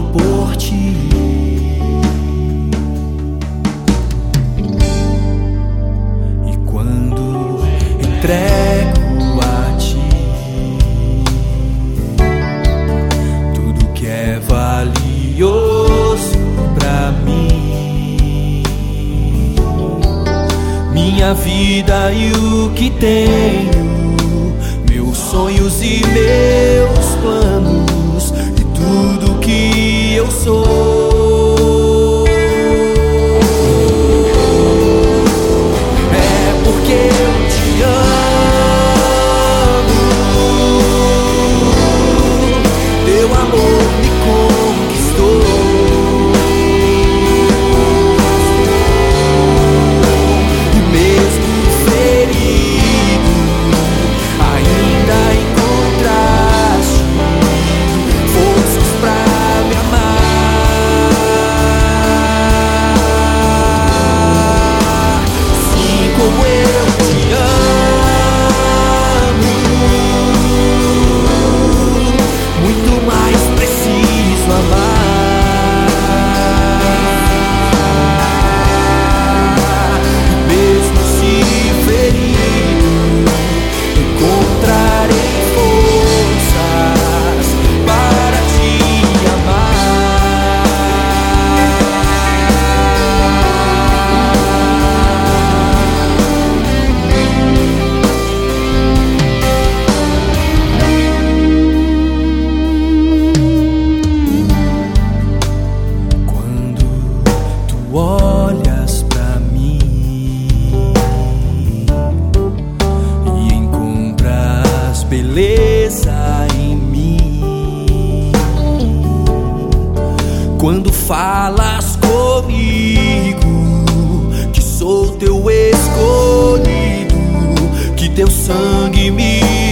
por ti. E quando entrego a ti tudo que é valioso pra mim, minha vida e o que tenho, meus sonhos e meus planos, e tudo que eu sou, é porque eu te amo. Teu amor me conquistou. Olhas pra mim e encontras beleza em mim. Quando falas comigo que sou teu escolhido, que teu sangue me